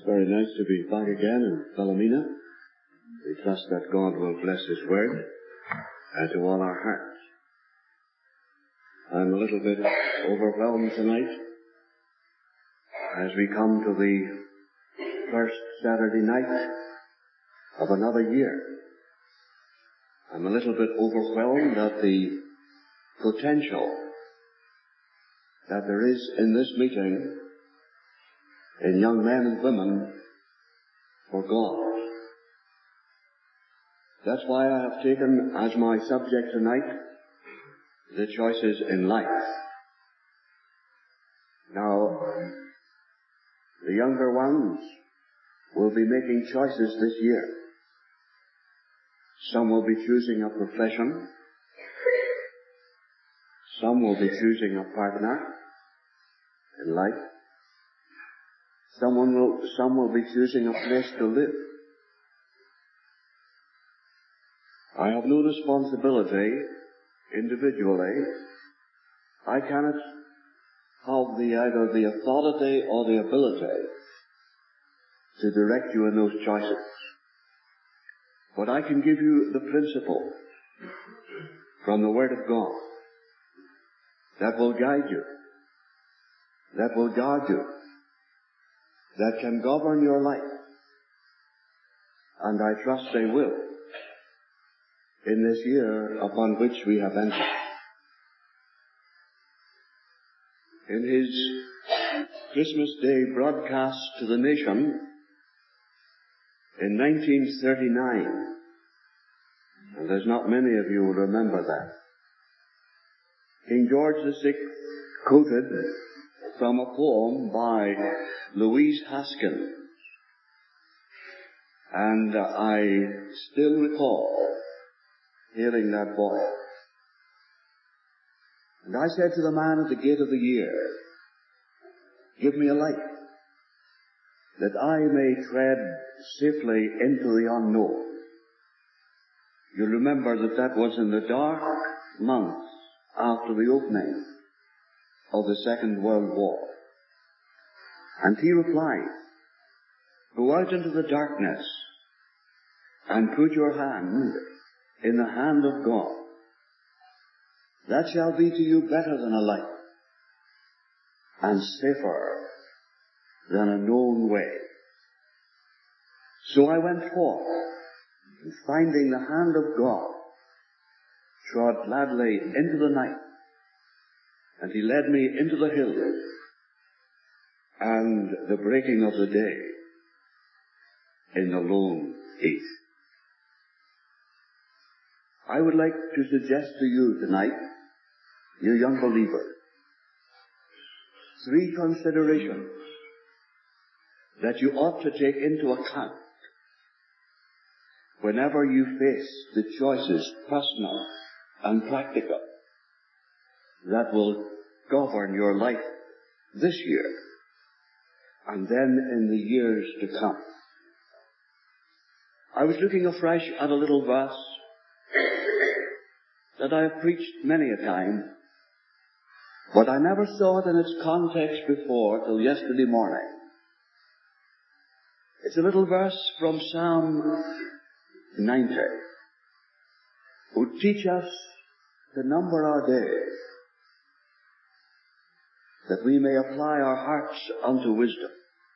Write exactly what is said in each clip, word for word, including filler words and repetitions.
Very nice to be back again in Philomena. We trust that God will bless His Word uh, to all our hearts. I'm a little bit overwhelmed tonight as we come to the first Saturday night of another year. I'm a little bit overwhelmed at the potential that there is in this meeting in young men and women for God. That's why I have taken as my subject tonight the choices in life. Now, the younger ones will be making choices this year. Some will be choosing a profession. Some will be choosing a partner in life. Someone will, some will be choosing a place to live. I have no responsibility individually. I cannot have the, either the authority or the ability to direct you in those choices. But I can give you the principle from the Word of God that will guide you, that will guard you, that can govern your life. And I trust they will in this year upon which we have entered. In his Christmas Day broadcast to the nation in nineteen thirty-nine, and there's not many of you who remember that, King George the Sixth quoted from a poem by Louise Haskins. And uh, I still recall hearing that voice. And I said to the man at the gate of the year, give me a light, that I may tread safely into the unknown. You remember that that was in the dark months after the opening of the Second World War. And he replied, go out into the darkness and put your hand in the hand of God. That shall be to you better than a light and safer than a known way. So I went forth, and finding the hand of God, trod gladly into the night, and he led me into the hills and the breaking of the day in the lone east. I would like to suggest to you tonight, you young believers, three considerations that you ought to take into account whenever you face the choices, personal and practical, that will govern your life this year and then in the years to come. I was looking afresh at a little verse that I have preached many a time, but I never saw it in its context before till yesterday morning. It's a little verse from Psalm ninety. Would teach us to number our days, that we may apply our hearts unto wisdom.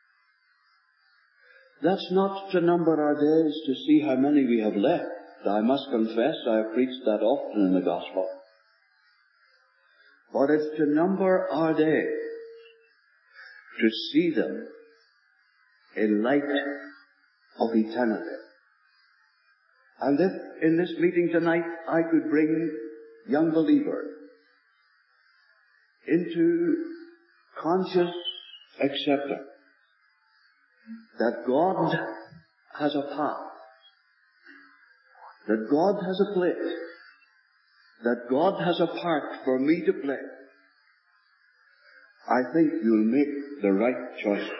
That's not to number our days to see how many we have left. I must confess I have preached that often in the Gospel. But it's to number our days, to see them in light of eternity. And if in this meeting tonight I could bring young believers into conscious acceptance that God has a path, that God has a place, that God has a part for me to play, I think you'll make the right choices.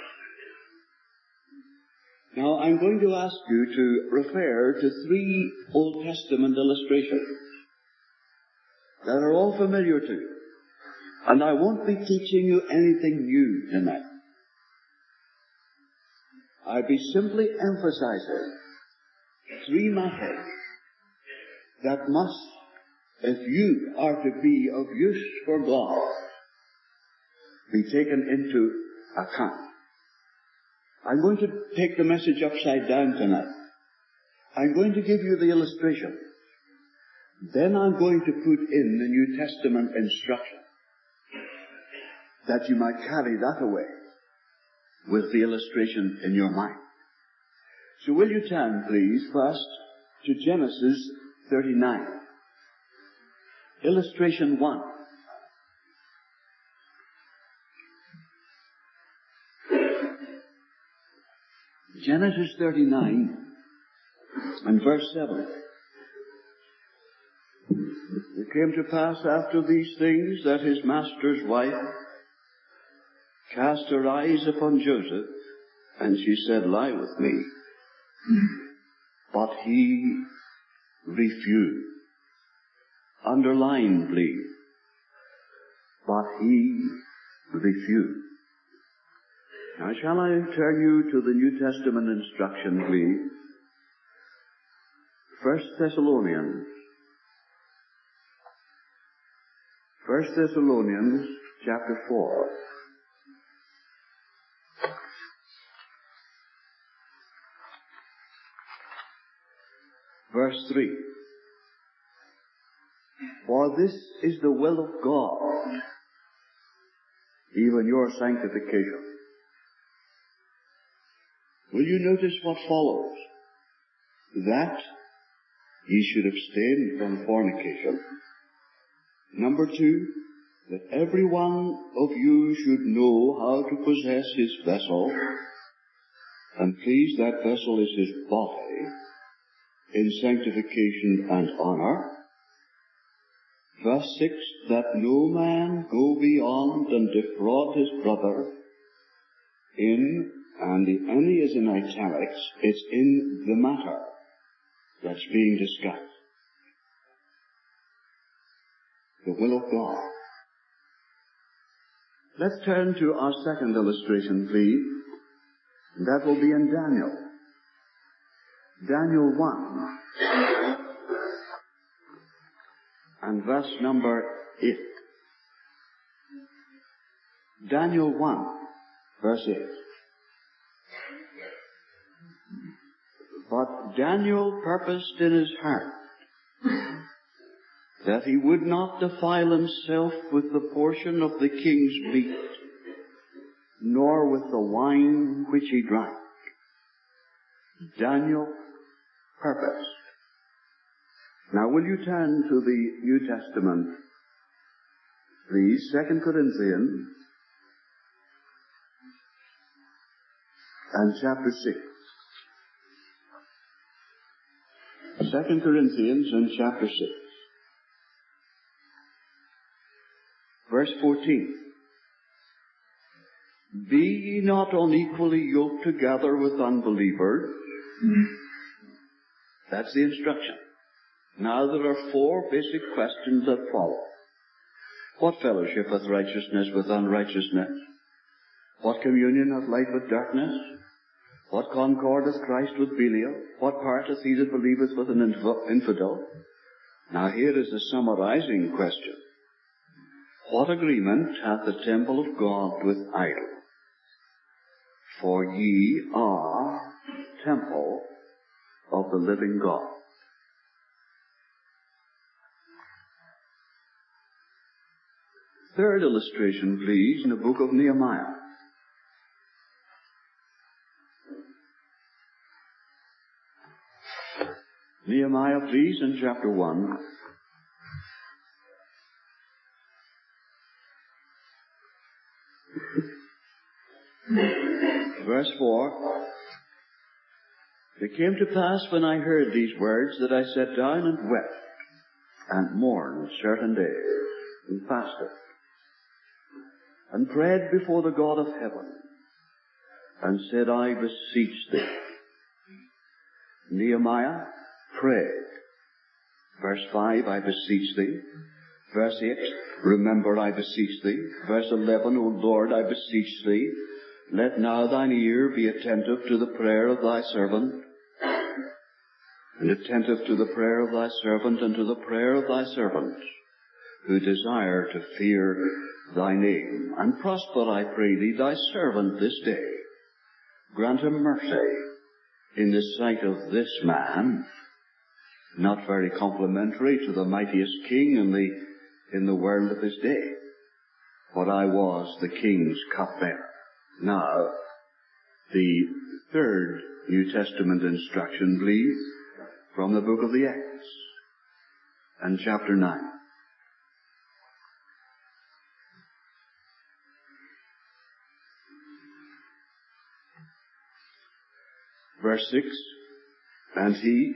Now, I'm going to ask you to refer to three Old Testament illustrations that are all familiar to you. And I won't be teaching you anything new tonight. I'll be simply emphasizing three matters that must, if you are to be of use for God, be taken into account. I'm going to take the message upside down tonight. I'm going to give you the illustration. Then I'm going to put in the New Testament instruction that you might carry that away with the illustration in your mind. So will you turn, please, first to Genesis thirty-nine. Illustration one. Genesis thirty-nine and verse seven. It came to pass after these things that his master's wife cast her eyes upon Joseph, and she said, Lie with me. But he refused. Underline, please. But he refused. Now, shall I turn you to the New Testament instruction, please? First Thessalonians. First Thessalonians, chapter four. Verse three. For this is the will of God, even your sanctification. Will you notice what follows? That ye should abstain from fornication. Number two, that every one of you should know how to possess his vessel, and please that vessel is his body, in sanctification and honor. Verse six, that no man go beyond and defraud his brother in, and the any is in italics, it's in the matter that's being discussed. The will of God. Let's turn to our second illustration, please. And that will be in Daniel. Daniel one. And verse number eight. Daniel one, verse eight. But Daniel purposed in his heart that he would not defile himself with the portion of the king's meat, nor with the wine which he drank. Daniel purposed. Now will you turn to the New Testament, please, Second Corinthians, and chapter six. Second Corinthians and chapter six. Verse fourteen. Be ye not unequally yoked together with unbelievers. That's the instruction. Now there are four basic questions that follow. What fellowship hath righteousness with unrighteousness? What communion hath light with darkness? What concord hath Christ with Belial? What part hath he that believeth with an infidel? Now here is the summarizing question. What agreement hath the temple of God with idol? For ye are temple of the living God. Third illustration, please, in the book of Nehemiah. Nehemiah, please, in chapter one. Verse four. It came to pass when I heard these words that I sat down and wept and mourned certain days and fasted and prayed before the God of heaven and said, I beseech thee. Nehemiah prayed. Verse five, I beseech thee. Verse eight, remember, I beseech thee. Verse eleven, O Lord, I beseech thee. let now thine ear be attentive to the prayer of thy servant, and attentive to the prayer of thy servant and to the prayer of thy servants, who desire to fear thy name. And prosper, I pray thee, thy servant this day. Grant him mercy in the sight of this man, not very complimentary to the mightiest king in the, in the world of his day. But I was the king's cupbearer. Now, the third New Testament instruction, please, from the book of the Acts, and chapter nine. Verse six, and he,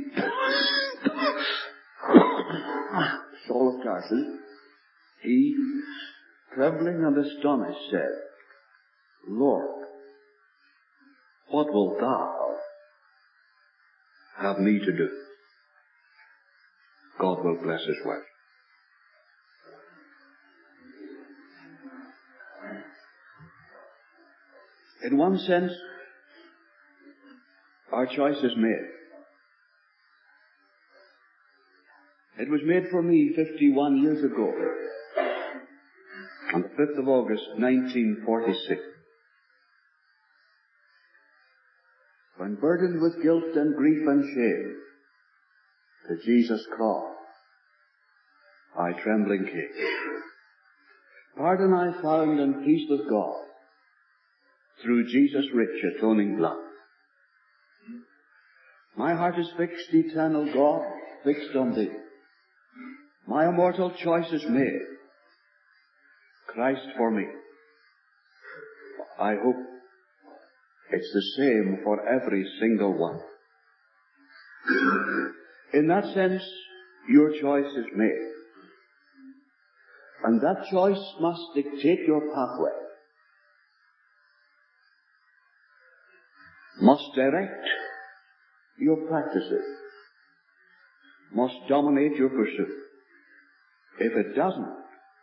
Saul of Tarsus, he, trembling and astonished, said, Lord, what wilt thou have me to do? God will bless his word. In one sense, our choice is made. It was made for me fifty-one years ago, on the fifth of August, nineteen forty-six. When burdened with guilt and grief and shame, to Jesus' cross, I trembling came. Pardon I found and peace with God, through Jesus' rich atoning blood. My heart is fixed, eternal God, fixed on thee. My immortal choice is made. Christ for me. I hope it's the same for every single one. In that sense, your choice is made. And that choice must dictate your pathway. Must direct your practices, must dominate your pursuit. If it doesn't,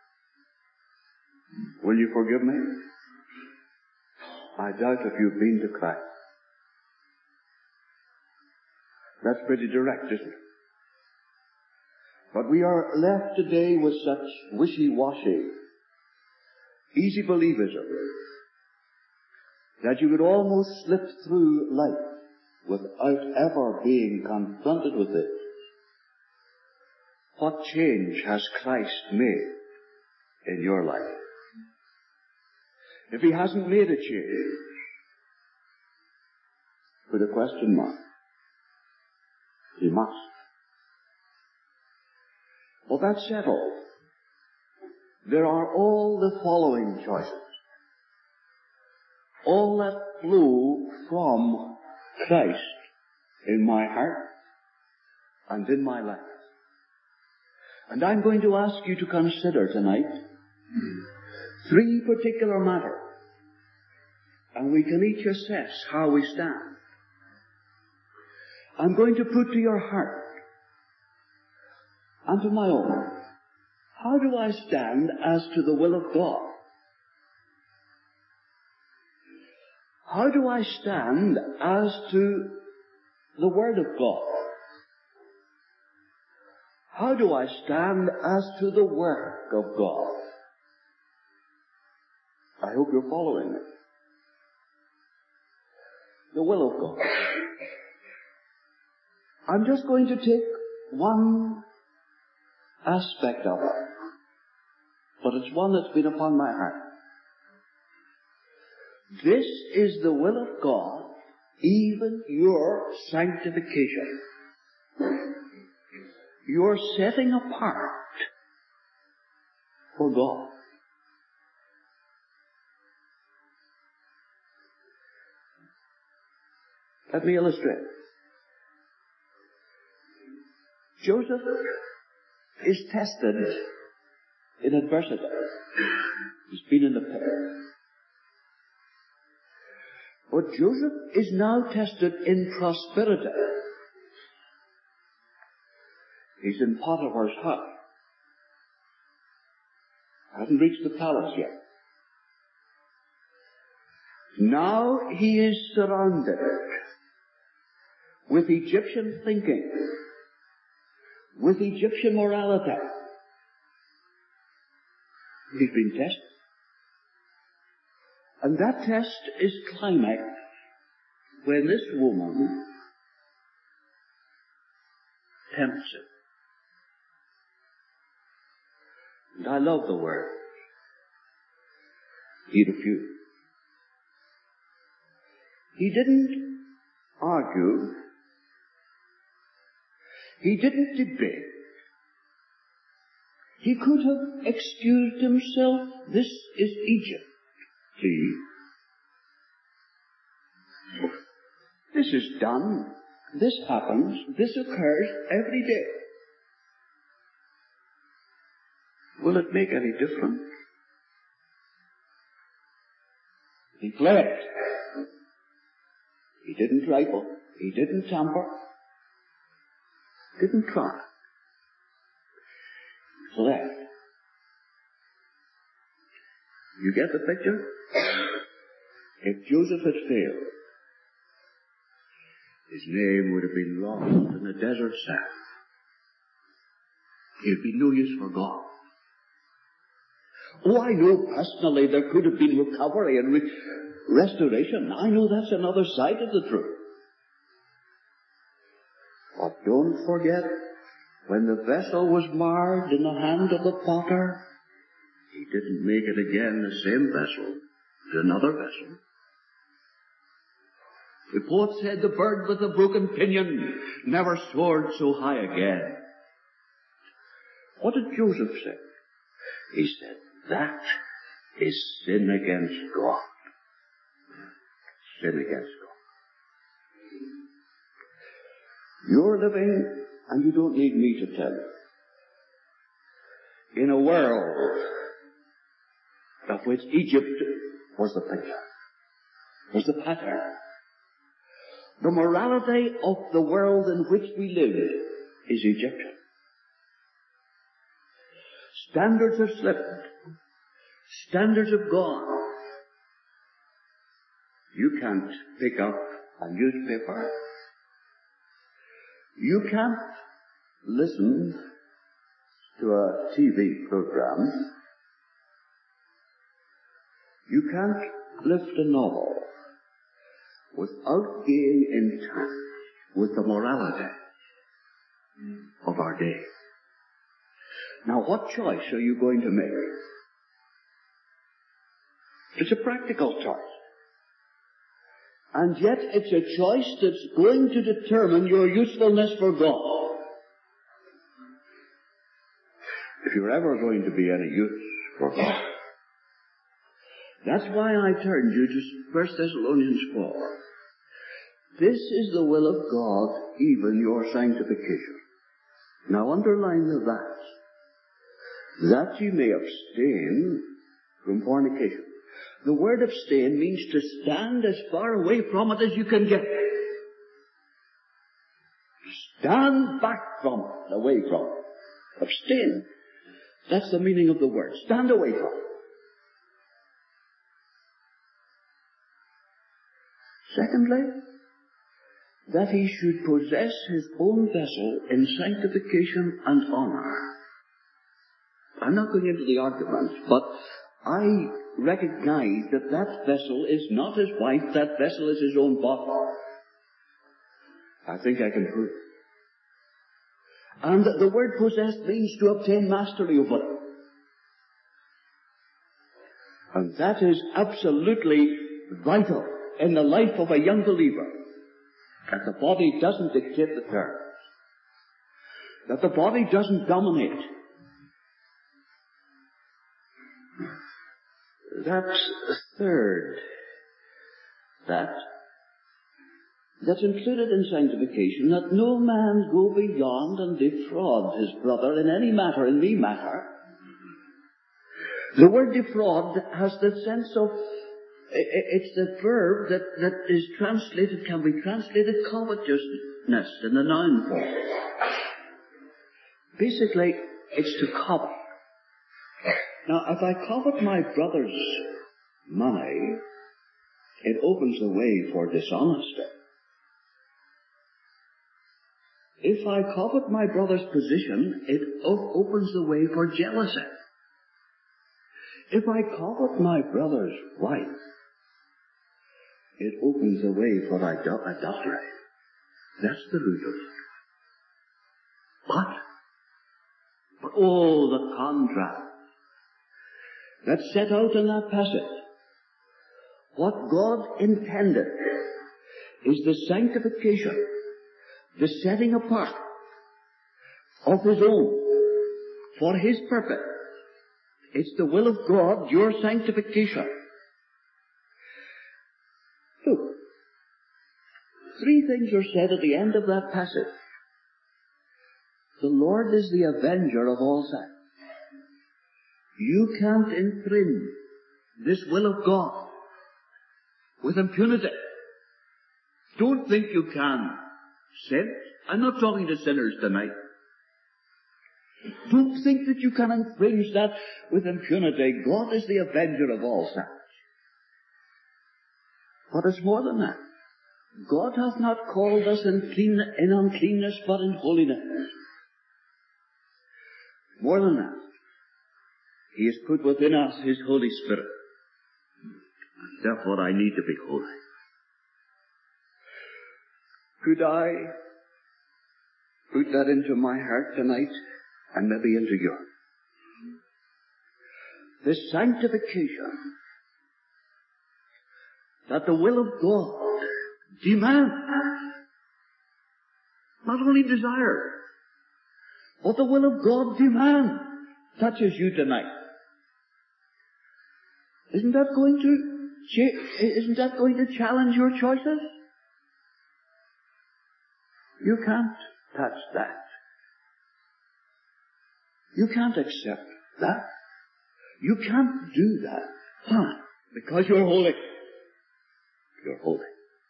will you forgive me? I doubt if you've been to Christ. That's pretty direct, isn't it? But we are left today with such wishy-washy, easy believism that you could almost slip through life without ever being confronted with it. What change has Christ made in your life? If he hasn't made a change, put a question mark. He must. Well, that's settled. There are all the following choices. All that flow from Christ in my heart and in my life. And I'm going to ask you to consider tonight three particular matters. And we can each assess how we stand. I'm going to put to your heart and to my own, how do I stand as to the will of God? How do I stand as to the Word of God? How do I stand as to the work of God? I hope you're following me. The will of God. I'm just going to take one aspect of it, but it's one that's been upon my heart. This is the will of God, even your sanctification. Your setting apart for God. Let me illustrate. Joseph is tested in adversity. He's been in the pit. But Joseph is now tested in prosperity. He's in Potiphar's house. Hasn't reached the palace yet. Now he is surrounded with Egyptian thinking, with Egyptian morality. He's been tested. And that test is climaxed when this woman tempts him. And I love the word. He refused. He didn't argue. He didn't debate. He could have excused himself. This is Egypt. See? This is done. This happens. This occurs every day. Will it make any difference? He fled. He didn't trifle. He didn't tamper. Didn't try. He fled. You get the picture? If Joseph had failed, his name would have been lost in the desert sand. He'd be no use for God. Oh, I know personally there could have been recovery and re- restoration. I know that's another side of the truth. But don't forget, when the vessel was marred in the hand of the potter, he didn't make it again the same vessel as another vessel. The poet said the bird with the broken pinion never soared so high again. What did Joseph say? He said, that is sin against God. Sin against God. You're living, and you don't need me to tell you, in a world of which Egypt was the picture, was the pattern. The morality of the world in which we live is Egyptian. Standards have slipped. Standards have gone. You can't pick up a newspaper. You can't listen to a T V program. You can't lift a novel without being in touch with the morality of our day. Now, what choice are you going to make? It's a practical choice. And yet it's a choice that's going to determine your usefulness for God. If you're ever going to be any use for God. That's why I turned you to First Thessalonians four. This is the will of God, even your sanctification. Now underline the that. That you may abstain from fornication. The word abstain means to stand as far away from it as you can get. Stand back from it, away from it. Abstain. That's the meaning of the word. Stand away from it. Secondly, that he should possess his own vessel in sanctification and honor. I'm not going into the arguments, but I recognize that that vessel is not his wife, that vessel is his own body. I think I can prove it. And the word possess means to obtain mastery over it. And that is absolutely vital in the life of a young believer. That the body doesn't dictate the terms. That the body doesn't dominate. That's a third. That. That's included in sanctification, that no man go beyond and defraud his brother in any matter, in any matter. The word defraud has the sense of, it's the verb that, that is translated, can be translated covetousness in the noun form. Basically, it's to covet. Now, if I covet my brother's money, it opens the way for dishonesty. If I covet my brother's position, it o- opens the way for jealousy. If I covet my brother's wife, it opens the way for idol- adultery. That's the root of it. But, but oh, the contrast that's set out in that passage. What God intended is the sanctification, the setting apart of His own for His purpose. It's the will of God, your sanctification. Look, three things are said at the end of that passage. The Lord is the avenger of all sin. You can't infringe this will of God with impunity. Don't think you can sin. I'm not talking to sinners tonight. Don't think that you can infringe that with impunity. God is the avenger of all sins. But it's more than that. God hath not called us in, clean, in uncleanness, but in holiness. More than that, He has put within us His Holy Spirit. And therefore I need to be holy. Could I put that into my heart tonight and maybe into yours? The sanctification that the will of God demands, not only desire, but the will of God demands, touches you tonight. Isn't that going to, isn't that going to challenge your choices? You can't touch that. You can't accept that. You can't do that. Why? Because you're holy. You're holy.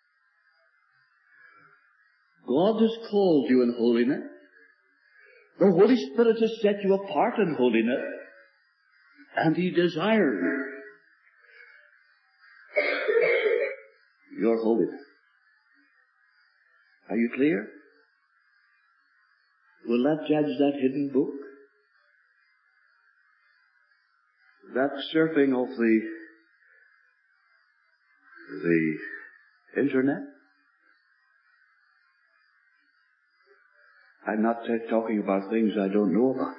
God has called you in holiness. The Holy Spirit has set you apart in holiness. And He desires your holiness. Are you clear? Will that judge that hidden book? That surfing of the the internet? I'm not t- talking about things I don't know about.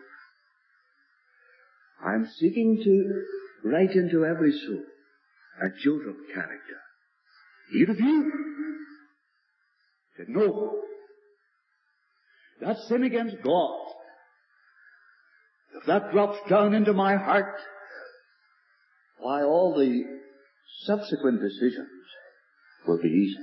I'm seeking to write into every soul a Joseph character. Even if you said, no, that's sin against God. If that drops down into my heart, why, all the subsequent decisions will be easy.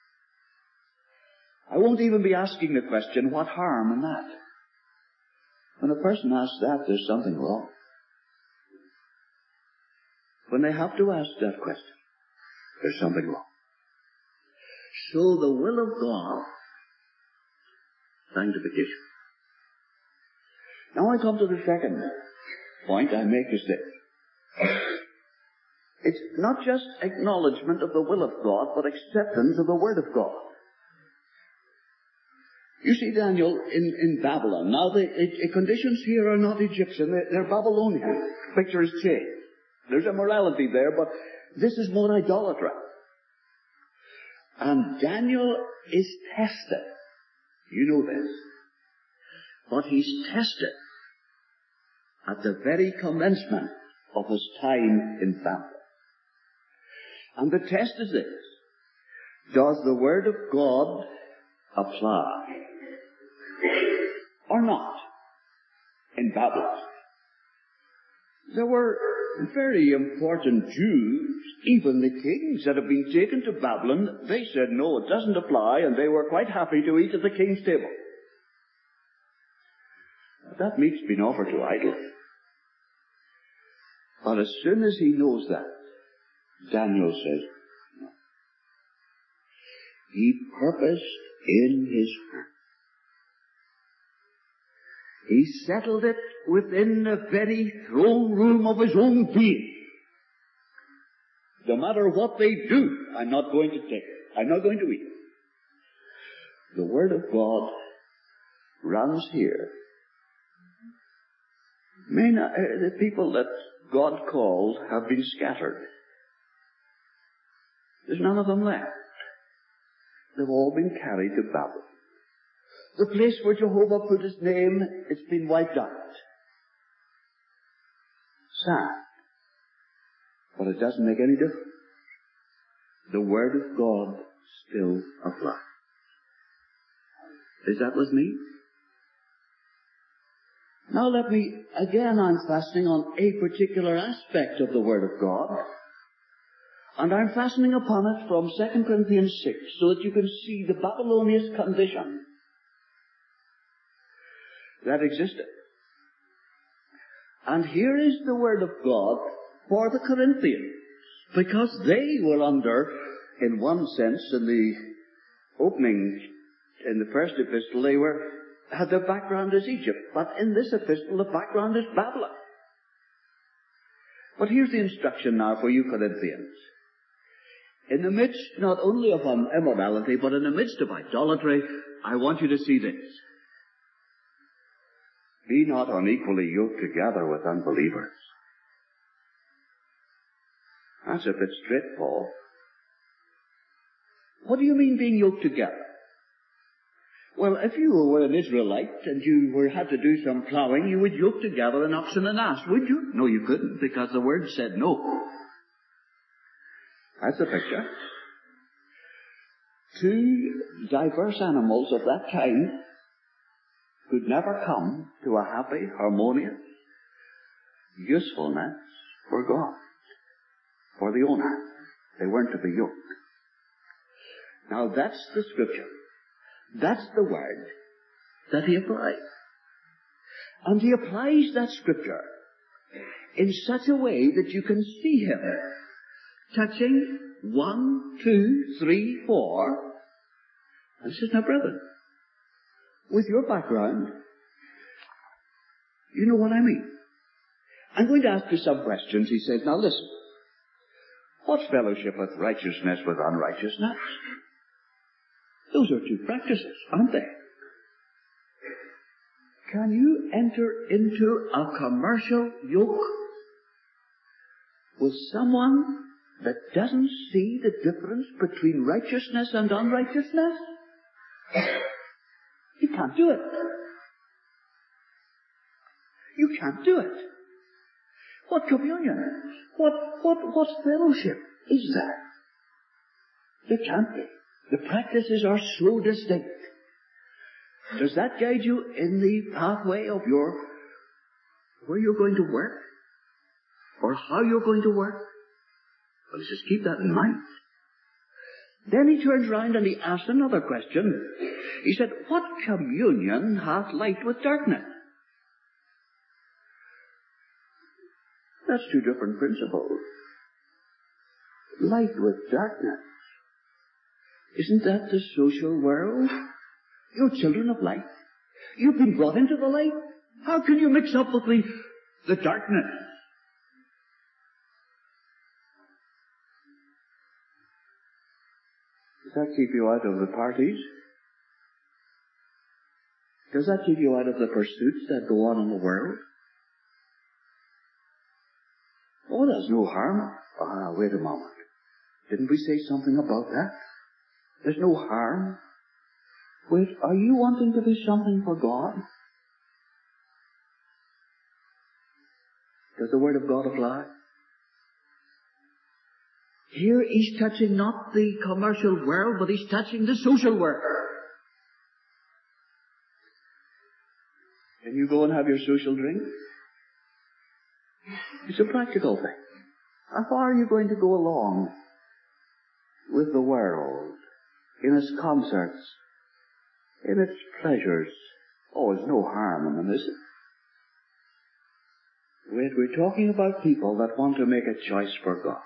I won't even be asking the question, what harm in that? When a person asks that, there's something wrong. When they have to ask that question, there's something wrong. So the will of God, sanctification. Now I come to the second point I make is this. It's not just acknowledgement of the will of God, but acceptance of the Word of God. You see, Daniel, in, in Babylon, now the it, conditions here are not Egyptian, they're, they're Babylonian. Picture is changed. There's immorality there, but this is more idolatry. And Daniel is tested. You know this. But he's tested at the very commencement of his time in Babylon. And the test is this. Does the Word of God apply or not in Babylon? There were very important Jews, even the kings that have been taken to Babylon. They said, no, it doesn't apply, and they were quite happy to eat at the king's table. That meat's been offered to idols. But as soon as he knows that, Daniel says, no. He purposed in his heart. He settled it within the very throne room of his own being no matter what they do, I'm not going to take it. I'm not going to eat it. The Word of God runs here. May not, uh, the people that God called have been scattered. There's none of them left. They've all been carried to Babel. The place where Jehovah put his name, it's been wiped out. Sad. But it doesn't make any difference. The Word of God still applies. Is that with me? Now let me, again I'm fastening on a particular aspect of the Word of God. And I'm fastening upon it from Second Corinthians six, so that you can see the Babylonian condition that existed. And here is the Word of God for the Corinthians, because they were under, in one sense, in the opening, in the first epistle, they were, had their background as Egypt, but in this epistle, the background is Babylon. But here's the instruction now for you Corinthians. In the midst not only of immorality, but in the midst of idolatry, I want you to see this. Be not unequally yoked together with unbelievers. That's a bit straight, Paul. What do you mean being yoked together? Well, if you were an Israelite and you were, had to do some plowing, you would yoke together an ox and an ass, would you? No, you couldn't, because the Word said no. That's the picture. Two diverse animals of that kind could never come to a happy, harmonious usefulness for God, for the owner. They weren't to be yoked. Now that's the Scripture. That's the Word that he applies. And he applies that Scripture in such a way that you can see him touching one, two, three, four. And says, now brethren, with your background, you know what I mean. I'm going to ask you some questions. He says, now listen, what's fellowship with righteousness with unrighteousness? Those are two practices, aren't they? Can you enter into a commercial yoke with someone that doesn't see the difference between righteousness and unrighteousness? You can't do it. You can't do it. What communion? What, what, what fellowship is that? There can't be. The practices are so distinct. Does that guide you in the pathway of your, where you're going to work? Or how you're going to work? Well, he says, keep that in mind. Then he turns round and he asks another question. He said, what communion hath light with darkness? That's two different principles. Light with darkness. Isn't that the social world? You're children of light. You've been brought into the light. How can you mix up with the, the darkness? Does that keep you out of the parties? Does that keep you out of the pursuits that go on in the world? Oh, there's no harm. Ah, wait a moment. Didn't we say something about that? There's no harm. Wait, are you wanting to do something for God? Does the Word of God apply? Here he's touching not the commercial world, but he's touching the social world. Can you go and have your social drink? It's a practical thing. How far are you going to go along with the world, in its concerts, in its pleasures? Oh, there's no harm in them, is it? Wait, we're talking about people that want to make a choice for God.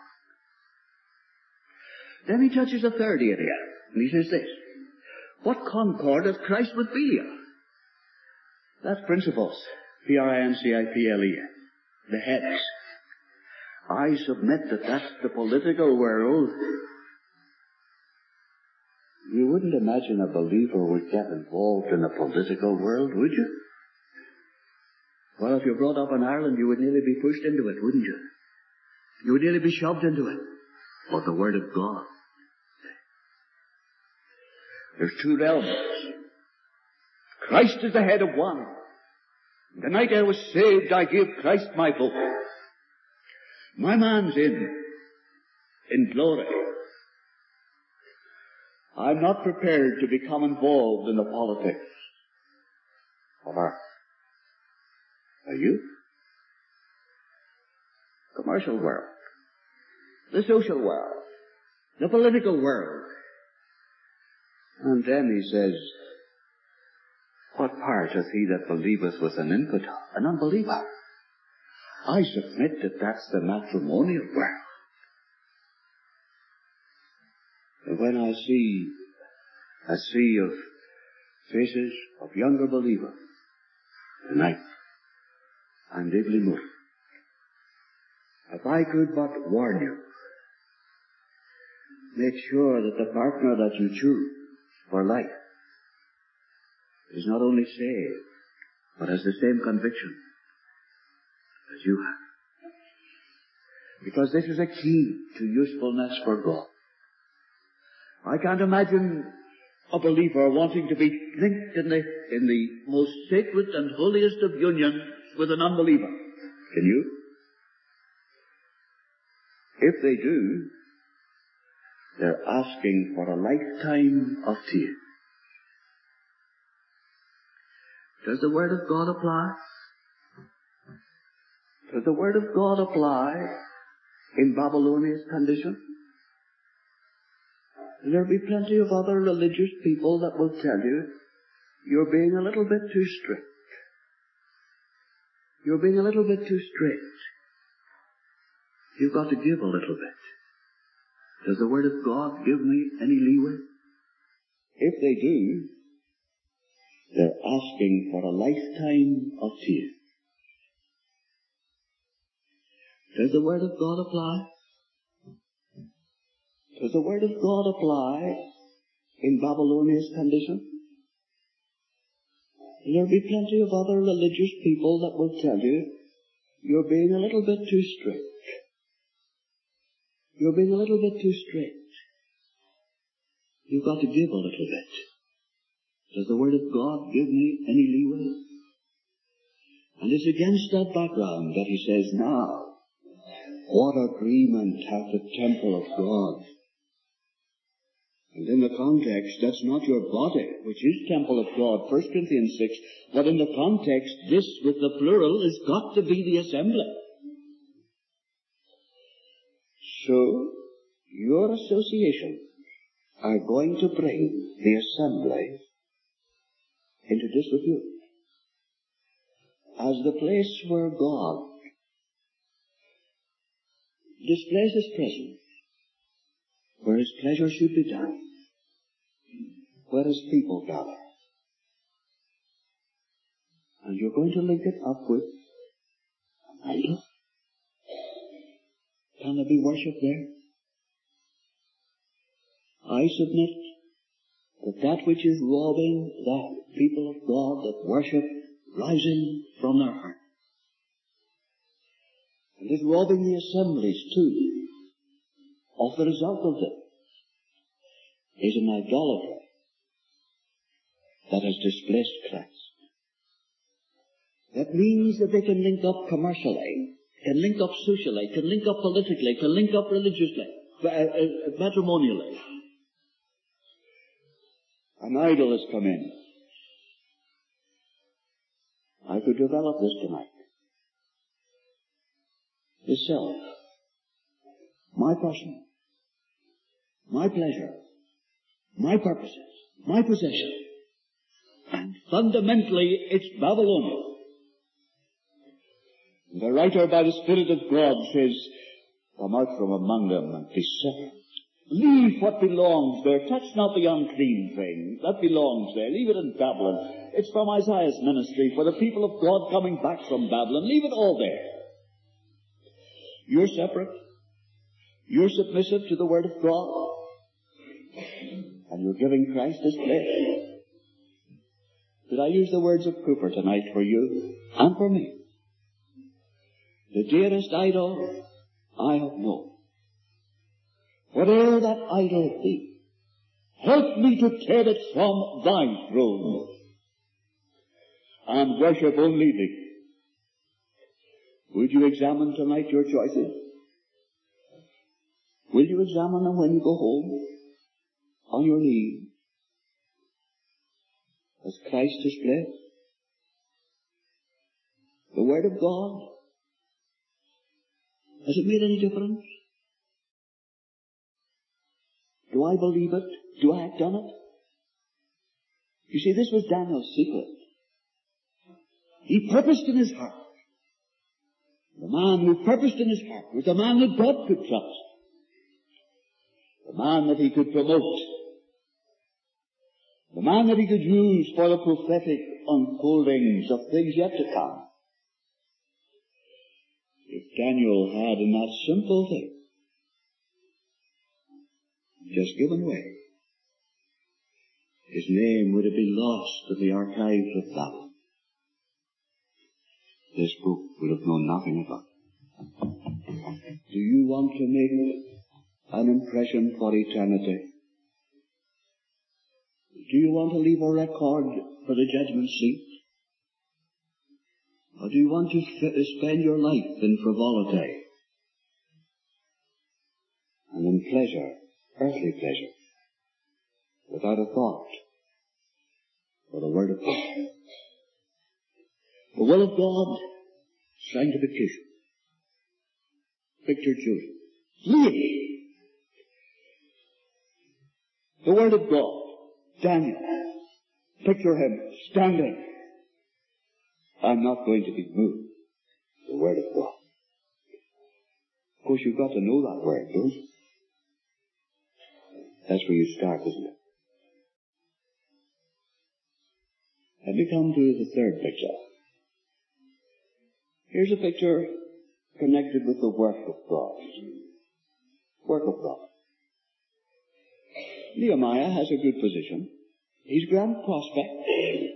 Then he touches a third area, and he says this. What concord hath Christ with Belial? That's principles. P R I N C I P L E S. The heads. I submit that that's the political world. You wouldn't imagine a believer would get involved in the political world, would you? Well, if you're brought up in Ireland, you would nearly be pushed into it, wouldn't you? You would nearly be shoved into it. But the Word of God. There's two realms. Christ is the head of one. The night I was saved, I gave Christ my vote. My man's in, in glory. I'm not prepared to become involved in the politics of earth. Are you? Commercial world, the social world, the political world. And then he says, what part hath he that believeth with an infidel, an unbeliever? I submit that that's the matrimonial world. And when I see a sea of faces of younger believers tonight, I'm deeply moved. If I could but warn you, make sure that the partner that you choose for life is not only saved, but has the same conviction as you have. Because this is a key to usefulness for God. I can't imagine a believer wanting to be linked in the, in the most sacred and holiest of unions with an unbeliever. Can you? If they do, they're asking for a lifetime of tears. Does the Word of God apply? Does the Word of God apply in Babylonia's condition? There'll be plenty of other religious people that will tell you, you're being a little bit too strict. You're being a little bit too strict. You've got to give a little bit. Does the Word of God give me any leeway? If they do, they're asking for a lifetime of tears. Does the Word of God apply? Does the Word of God apply in Babylonia's condition? There'll be plenty of other religious people that will tell you, you're being a little bit too strict. You're being a little bit too strict. You've got to give a little bit. Does the Word of God give me any leeway? And it's against that background that he says, now, what agreement hath the temple of God? And in the context, that's not your body, which is temple of God, First Corinthians six, but in the context, this with the plural has got to be the assembly. So, your associations are going to bring the assembly into disrepute as the place where God displays His presence, where His pleasure should be done, where His people gather. And you're going to link it up with an idol? Can there be worship there? I submit that that which is robbing the people of God, that worship rising from their heart, and is robbing the assemblies too of the result of this, is an idolatry that has displaced Christ. That means that they can link up commercially, can link up socially, can link up politically, can link up religiously, uh, uh, matrimonially. An idol has come in. I could develop this tonight. The self, my person, my pleasure, my purposes, my possession, and fundamentally it's Babylonian. The writer by the Spirit of God says, come out from among them and be separate. Leave what belongs there. Touch not the unclean thing. That belongs there. Leave it in Babylon. It's from Isaiah's ministry for the people of God coming back from Babylon. Leave it all there. You're separate. You're submissive to the Word of God. And you're giving Christ His place. Did I use the words of Cooper tonight for you and for me? The dearest idol I have known. Whatever that idol be, help me to tear it from thy throne and worship only thee. Would you examine tonight your choices? Will you examine them when you go home on your knees? Has Christ His place? The Word of God? Has it made any difference? Do I believe it? Do I act on it? You see, this was Daniel's secret. He purposed in his heart. The man who purposed in his heart was the man that God could trust. The man that he could promote. The man that he could use for the prophetic unfoldings of things yet to come. If Daniel had in that simple thing just given way, his name would have been lost in the archives of Babylon. This book would have known nothing about it. Do you want to make an impression for eternity? Do you want to leave a record for the judgment seat? Or do you want to f- spend your life in frivolity and in pleasure, earthly pleasure, without a thought for the Word of God? The will of God, sanctification. Picture children. Flee. The Word of God, Daniel. Picture him standing. I'm not going to be moved. The Word of God. Of course, you've got to know that Word, don't you? That's where you start, isn't it? Let me come to the third picture. Here's a picture connected with the work of God. Work of God. Nehemiah has a good position. He's grand prospect.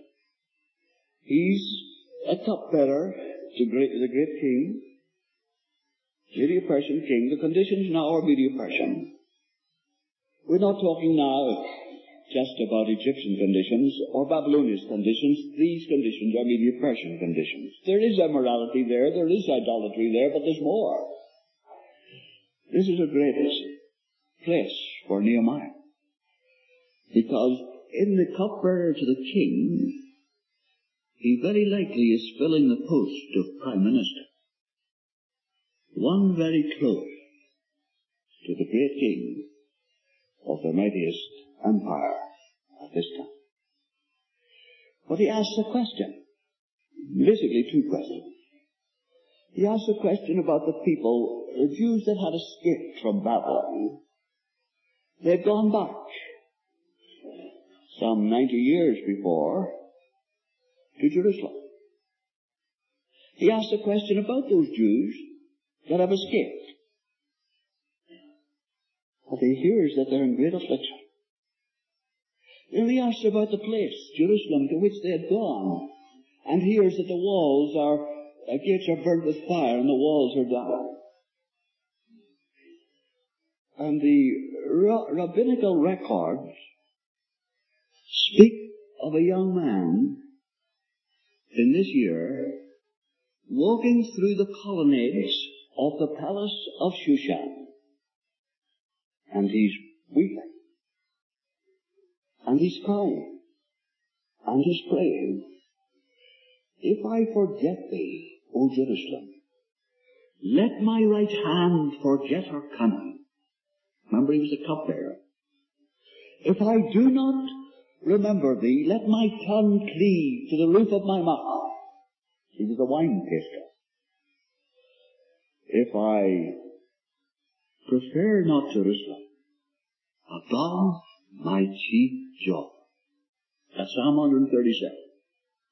He's a cupbearer to great, the great king, Medo-Persian king. The conditions now are Medo-Persian. We're not talking now just about Egyptian conditions or Babylonian conditions. These conditions are Medo-Persian conditions. There is immorality there, there is idolatry there, but there's more. This is a great place for Nehemiah. Because in the cupbearer to the king, he very likely is filling the post of prime minister. One very close to the great king of the mightiest empire at this time. But he asks a question. Basically two questions. He asks a question about the people, the Jews that had escaped from Babylon. They've gone back some ninety years before to Jerusalem. He asks a question about those Jews that have escaped. But he hears that they're in great affliction. Then he asks about the place, Jerusalem, to which they had gone, and hears that the walls are, the gates are burnt with fire and the walls are down. And the ra- rabbinical records speak of a young man in this year walking through the colonnades of the palace of Shushan. And he's weeping. And he's crying. And he's praying. If I forget thee, O Jerusalem, let my right hand forget her coming. Remember, he was a cupbearer. If I do not remember thee, let my tongue cleave to the roof of my mouth. He was a wine taster. If I prefer not Jerusalem above my chief joy. That's Psalm one thirty-seven.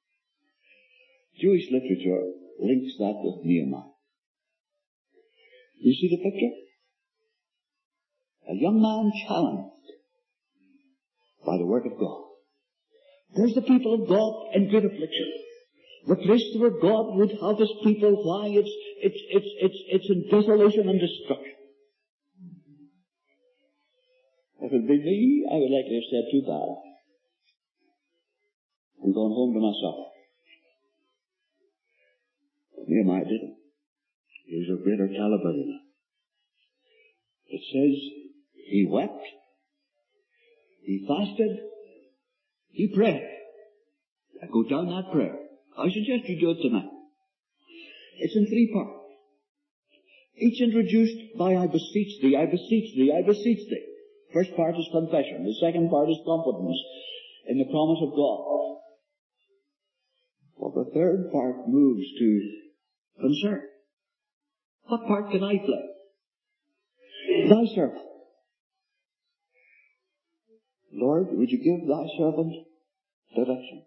Jewish literature links that with Nehemiah. You see the picture? A young man challenged by the word of God. There's the people of God in great affliction. The place where God would have his people. Why? It's, it's, it's, it's, it's in desolation and destruction. If it had been me, I would likely have said too bad and gone home to myself. But Nehemiah didn't. He was of greater caliber than that. It says he wept, he fasted, he prayed. I go down that prayer. I suggest you do it tonight. It's in three parts. Each introduced by I beseech thee, I beseech thee, I beseech thee. First part is confession. The second part is confidence in the promise of God. Well, the third part moves to concern. What part can I play? Thy servant. Lord, would you give thy servant direction?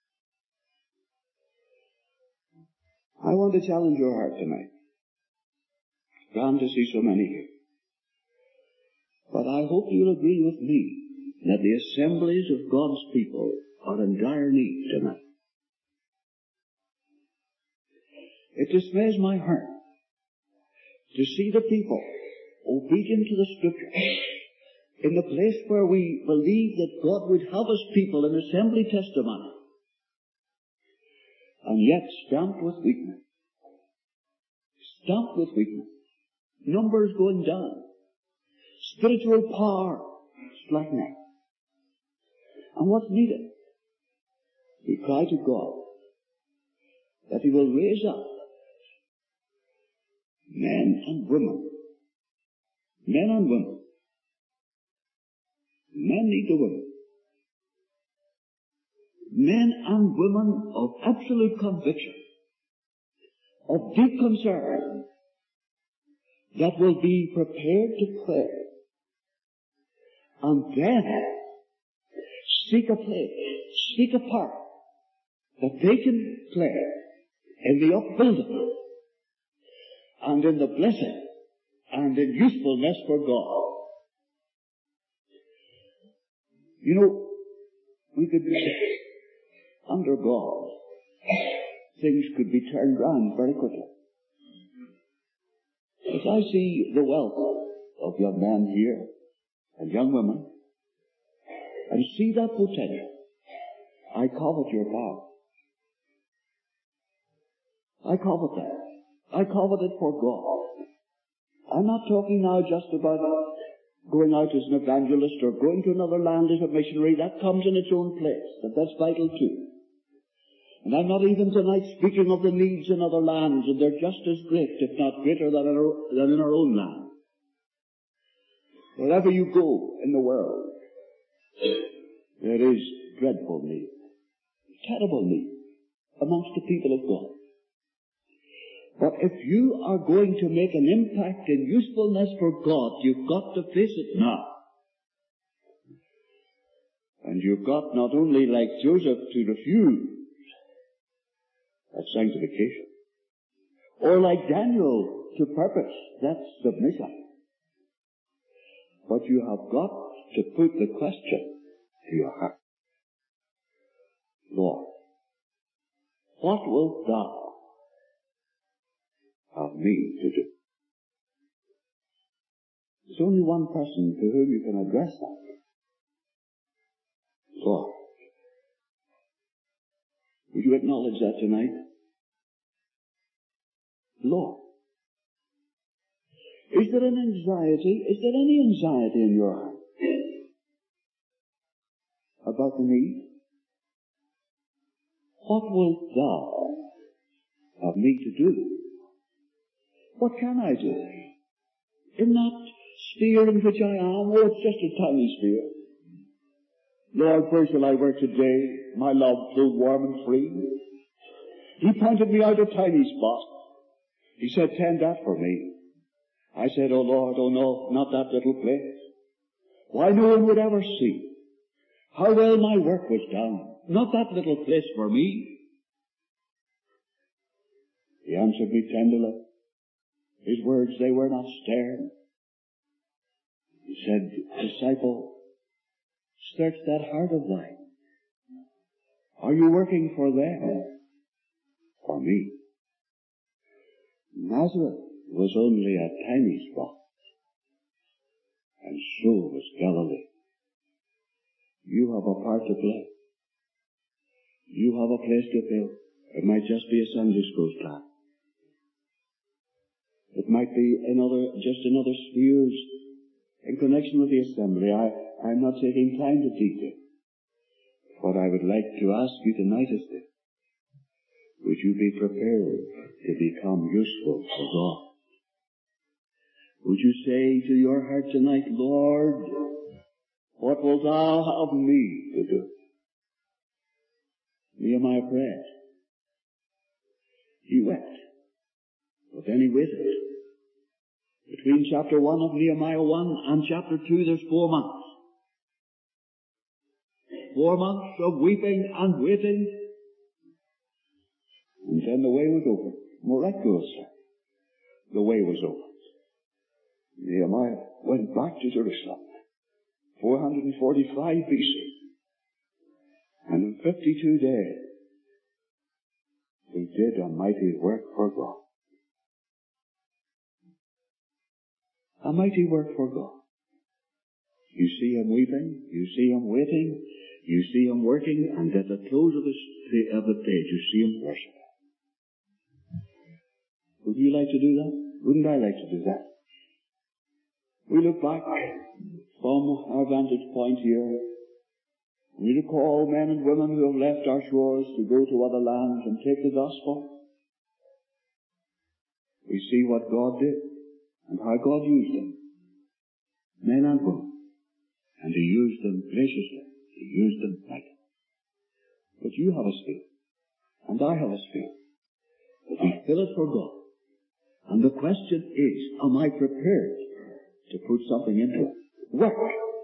I want to challenge your heart tonight. It's grand to see so many here. But I hope you'll agree with me that the assemblies of God's people are in dire need tonight. It dismays my heart to see the people obedient to the Scriptures in the place where we believe that God would have his people in assembly testimony, and yet stamped with weakness. Stamped with weakness. Numbers going down. Spiritual power slackening. And what's needed? We cry to God that he will raise up men and women. Men and women. Men need the women. Men and women of absolute conviction, of deep concern, that will be prepared to pray, and then seek a place, seek a part that they can play in the upbuilding and in the blessing and in usefulness for God. You know, we could say, under God, things could be turned round very quickly. As I see the wealth of young men here and young women, and see that potential, I covet your power. I covet that. I covet it for God. I'm not talking now just about going out as an evangelist or going to another land as a missionary. That comes in its own place, but that's vital too. And I'm not even tonight speaking of the needs in other lands, and they're just as great, if not greater than in our, than in our own land. Wherever you go in the world, there is dreadful need, terrible need amongst the people of God. But if you are going to make an impact in usefulness for God, you've got to face it now. And you've got not only, like Joseph, to refuse, that's sanctification, or like Daniel, to purpose, that's submission. But you have got to put the question to your heart. Lord, what wilt thou have me to do? There's only one person to whom you can address that. Lord. Would you acknowledge that tonight? Lord. Is there an anxiety, is there any anxiety in your heart about the need? What wilt thou have me to do? What can I do? In that sphere in which I am, oh, it's just a tiny sphere. Lord, where shall I work today? My love so warm and free. He pointed me out a tiny spot. He said, tend that for me. I said, oh Lord, oh no, not that little place. Why, no one would ever see how well my work was done. Not that little place for me. He answered me tenderly. His words, they were not stern. He said, disciple, search that heart of thine. Are you working for them? For me? Nazareth was only a tiny spot, and so was Galilee. You have a part to play. You have a place to fill. It might just be a Sunday school class. It might be another, just another spheres in connection with the assembly. I, I'm not taking time to detail. What I would like to ask you tonight is this. Would you be prepared to become useful for God? Would you say to your heart tonight, Lord, what wilt thou have me to do? Nehemiah prayed. He wept. But then he waited. Between chapter one of Nehemiah one and chapter two, there's four months. Four months of weeping and waiting. And then the way was opened. Miraculously, the way was opened. Nehemiah went back to Jerusalem, four forty-five B C. And in fifty-two days, he did a mighty work for God. A mighty work for God. You see him weeping, you see him waiting, you see him working, and at the close of the, of the page, you see him worshiping. Would you like to do that? Wouldn't I like to do that? We look back from our vantage point here. We recall men and women who have left our shores to go to other lands and take the gospel. We see what God did and how God used them, men and women. And He used them graciously. He used them mightily. But you have a spirit, and I have a spirit, that we fill it for God. And the question is, am I prepared to put something into it? Work.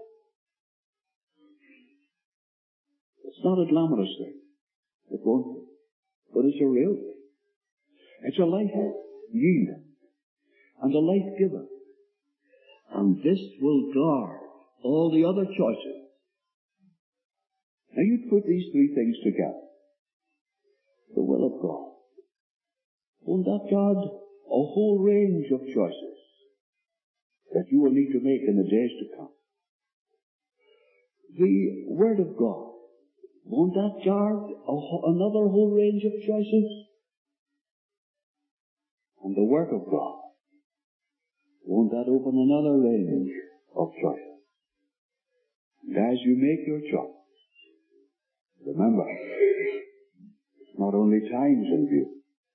It's not a glamorous thing. It won't be. But it's a real thing. It's a life yield and a life giver. And this will guard all the other choices. Now you put these three things together. The will of God. Won't that guard a whole range of choices that you will need to make in the days to come? The Word of God. Won't that guard a, another whole range of choices? And the work of God. Won't that open another range of choices? And as you make your choice, remember, it's not only times in view,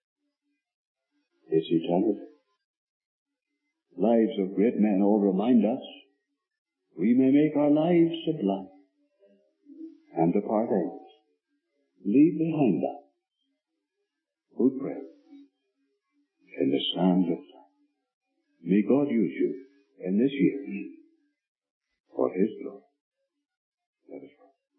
it's eternity. Lives of great men all remind us we may make our lives sublime and depart hence, leave behind us good praise in the sands of time. May God use you in this year for His glory. Let us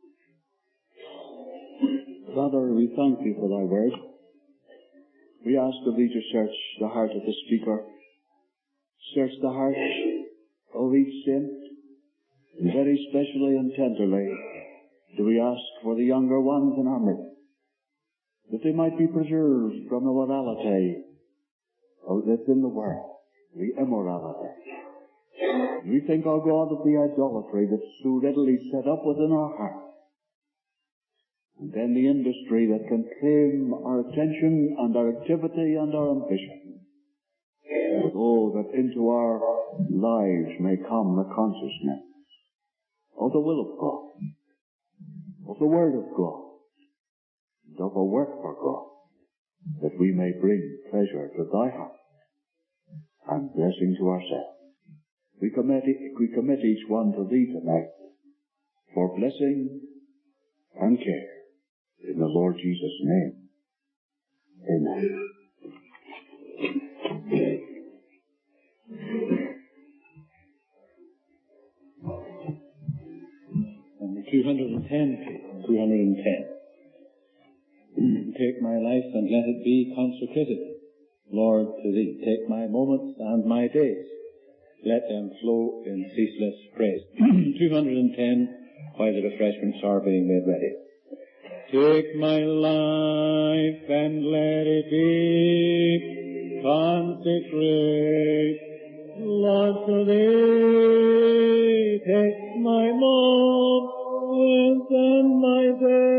pray. Father, we thank Thee for Thy word. We ask of Thee to search the heart of the speaker, search the heart of each saint, and very specially and tenderly do we ask for the younger ones in our midst, that they might be preserved from the morality that's in the world, the immorality. We think, O God, of the idolatry that's so readily set up within our hearts, and then the industry that can claim our attention and our activity and our ambition. But oh, that into our lives may come the consciousness of the will of God, of the Word of God, and of a work for God, that we may bring pleasure to Thy heart and blessing to ourselves. We commit, we commit each one to Thee tonight for blessing and care. In the Lord Jesus' name. Amen. And two hundred ten. two hundred ten. Take my life and let it be consecrated Lord, to thee. Take my moments and my days. Let them flow in ceaseless praise. two hundred ten, while the refreshments are being made ready. Take my life and let it be consecrate, Lord, to thee. Take my moments and my days.